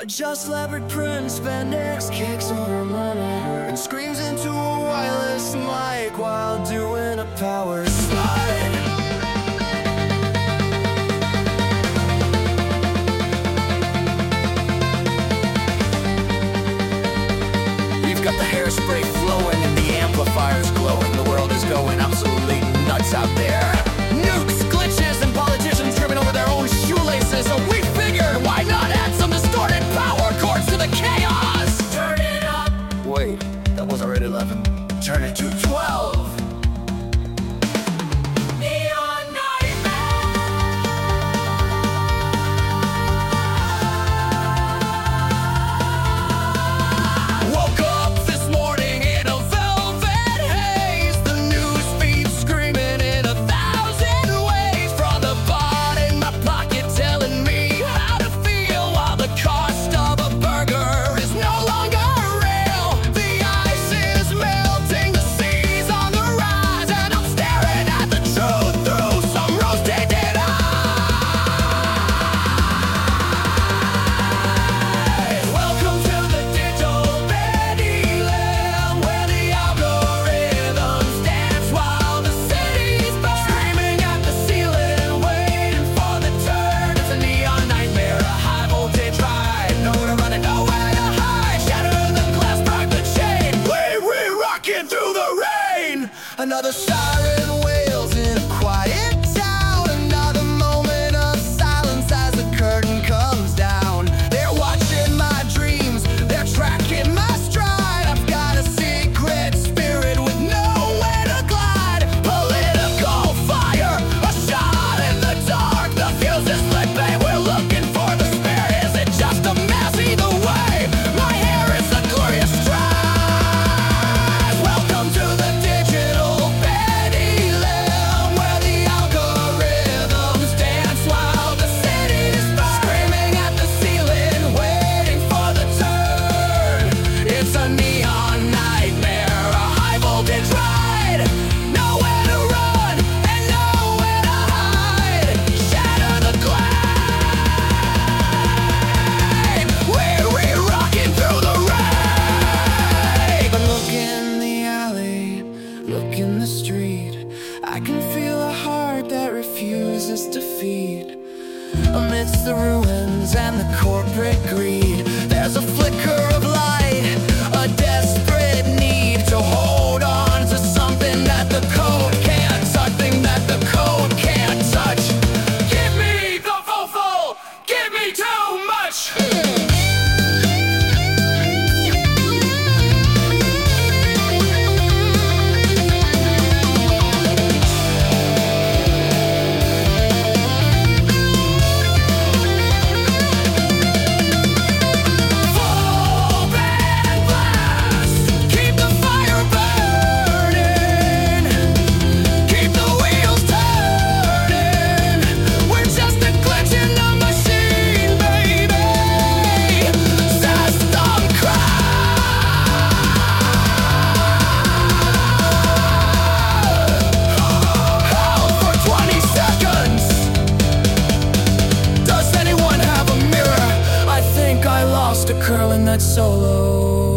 Just leopard print, spandex kicks on her mama and screams into a wireless mic while doing a power slide. We've got the hairspray flowing and the amplifiers glowing. The world is going absolutely nuts out there. Nukes, glitches, and politicians tripping over their own shoelaces. So we figured, why not add some distorted power chords to the chaos? Turn it up. Wait, that was already 11. Turn it to 12. Another siren wails in a quiet town. Another moment of silence as the curtain comes down. They're watching my dreams, they're tracking my stride. I've got a secret spirit with nowhere to glide. Political fire, a shot in the dark. The fuse is slipping, we're looking for the spirit. Is it just a mess either way? My hair is a glorious stride. Welcome to the digital I can feel a heart that refuses to feed. Amidst the ruins and the corporate greed, there's a flicker of light, a desperate need to hold on to something that the code can't, something that the code can't touch. Give me the fofo, give me too much. A curl in that solo.